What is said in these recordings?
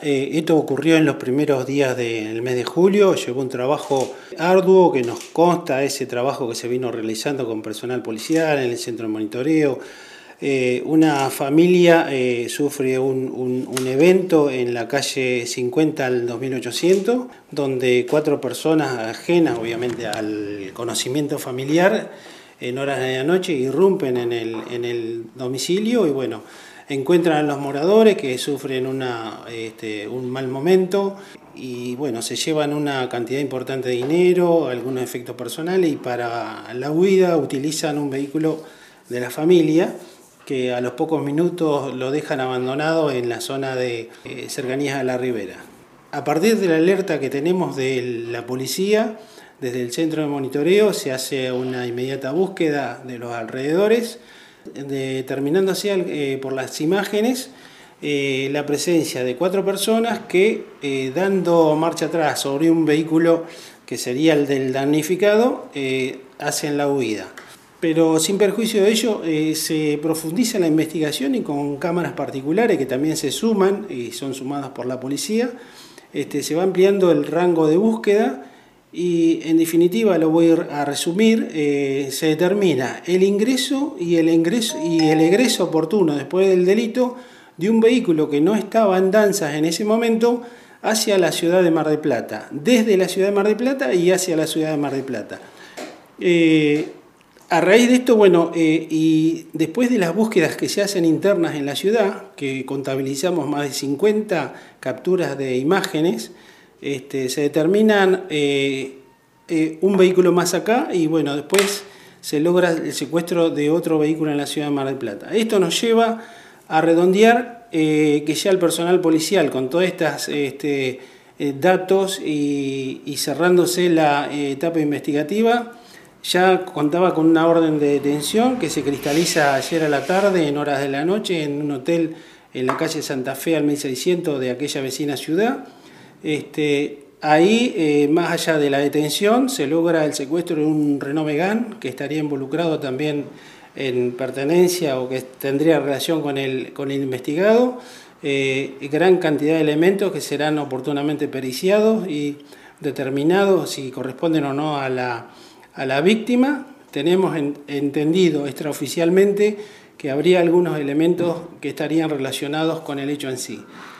Esto ocurrió en los primeros días del mes de julio. Llevó un trabajo arduo que nos consta ese trabajo que se vino realizando con personal policial en el centro de monitoreo. Una familia sufre un evento en la calle 50 al 2800, donde 4 personas ajenas obviamente al conocimiento familiar en horas de la noche irrumpen en el domicilio y bueno, encuentran a los moradores que sufren un mal momento y bueno, se llevan una cantidad importante de dinero, algunos efectos personales y para la huida utilizan un vehículo de la familia que a los pocos minutos lo dejan abandonado en la zona de cercanías a la ribera. A partir de la alerta que tenemos de la policía, desde el centro de monitoreo se hace una inmediata búsqueda de los alrededores, determinando así por las imágenes la presencia de 4 personas que dando marcha atrás sobre un vehículo que sería el del damnificado, hacen la huida. Pero sin perjuicio de ello se profundiza la investigación y con cámaras particulares que también se suman y son sumadas por la policía, se va ampliando el rango de búsqueda. Y en definitiva, lo voy a resumir, se determina el ingreso y el egreso oportuno después del delito de un vehículo que no estaba en danzas en ese momento hacia la ciudad de Mar del Plata, desde la ciudad de Mar del Plata y hacia la ciudad de Mar del Plata. A raíz de esto, bueno, y después de las búsquedas que se hacen internas en la ciudad, que contabilizamos más de 50 capturas de imágenes, se determinan un vehículo más acá y bueno, después se logra el secuestro de otro vehículo en la ciudad de Mar del Plata. Esto nos lleva a redondear que ya el personal policial con todos estos datos y cerrándose la etapa investigativa, ya contaba con una orden de detención que se cristaliza ayer a la tarde en horas de la noche en un hotel en la calle Santa Fe al 1600 de aquella vecina ciudad. Ahí, más allá de la detención, se logra el secuestro de un Renault Megane que estaría involucrado también en pertenencia o que tendría relación con el investigado, gran cantidad de elementos que serán oportunamente periciados y determinados si corresponden o no a la víctima. Tenemos entendido extraoficialmente que habría algunos elementos que estarían relacionados con el hecho en sí.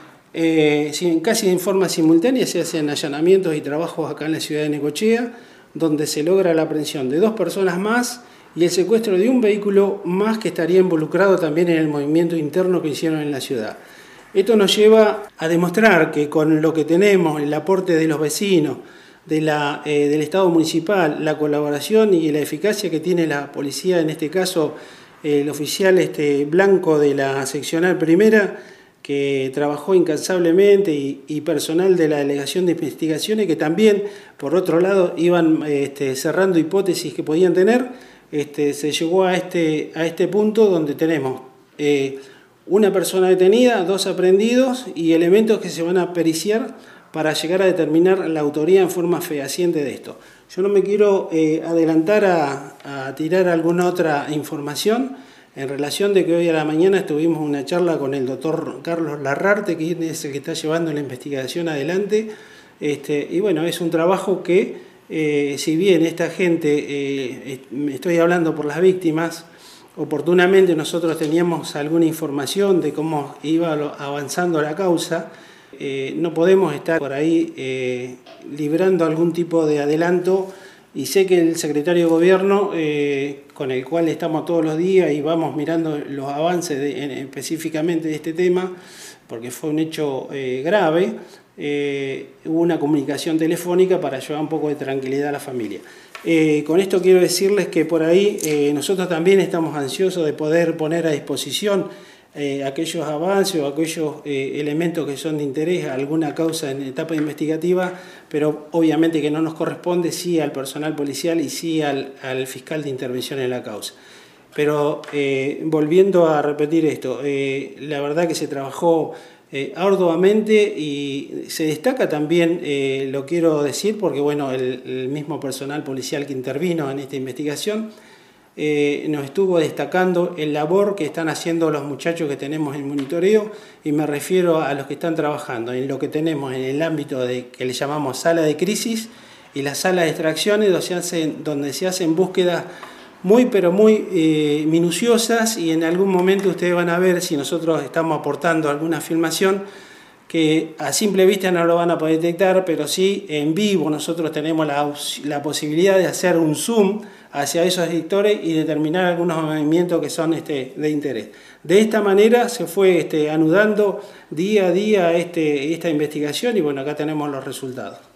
Casi en forma simultánea se hacen allanamientos y trabajos acá en la ciudad de Necochea, donde se logra la aprehensión de 2 personas más y el secuestro de un vehículo más que estaría involucrado también en el movimiento interno que hicieron en la ciudad. Esto nos lleva a demostrar que con lo que tenemos, el aporte de los vecinos, del Estado municipal, la colaboración y la eficacia que tiene la policía, en este caso el oficial Blanco de la seccional primera, que trabajó incansablemente y personal de la Delegación de Investigaciones que también, por otro lado, iban cerrando hipótesis que podían tener, se llegó a este punto donde tenemos una persona detenida, 2 aprehendidos y elementos que se van a periciar para llegar a determinar la autoría en forma fehaciente de esto. Yo no me quiero adelantar a tirar alguna otra información, en relación de que hoy a la mañana tuvimos una charla con el doctor Carlos Larrarte, que es el que está llevando la investigación adelante, y bueno, es un trabajo que, si bien esta gente, estoy hablando por las víctimas, oportunamente nosotros teníamos alguna información de cómo iba avanzando la causa, no podemos estar por ahí librando algún tipo de adelanto. Y sé que el secretario de Gobierno, con el cual estamos todos los días y vamos mirando los avances específicamente de este tema, porque fue un hecho grave, hubo una comunicación telefónica para llevar un poco de tranquilidad a la familia. Con esto quiero decirles que por ahí nosotros también estamos ansiosos de poder poner a disposición aquellos avances o aquellos elementos que son de interés a alguna causa en etapa investigativa, pero obviamente que no nos corresponde sí al personal policial y sí al fiscal de intervención en la causa. Pero volviendo a repetir esto, la verdad que se trabajó arduamente y se destaca también, lo quiero decir porque bueno, el mismo personal policial que intervino en esta investigación nos estuvo destacando el labor que están haciendo los muchachos que tenemos en monitoreo, y me refiero a los que están trabajando en lo que tenemos en el ámbito de que le llamamos sala de crisis y la sala de extracciones, donde se hacen búsquedas muy minuciosas, y en algún momento ustedes van a ver, si nosotros estamos aportando alguna filmación, que a simple vista no lo van a poder detectar, pero sí en vivo nosotros tenemos la posibilidad de hacer un zoom hacia esos sectores y determinar algunos movimientos que son de interés. De esta manera se fue anudando día a día esta investigación, y bueno, acá tenemos los resultados.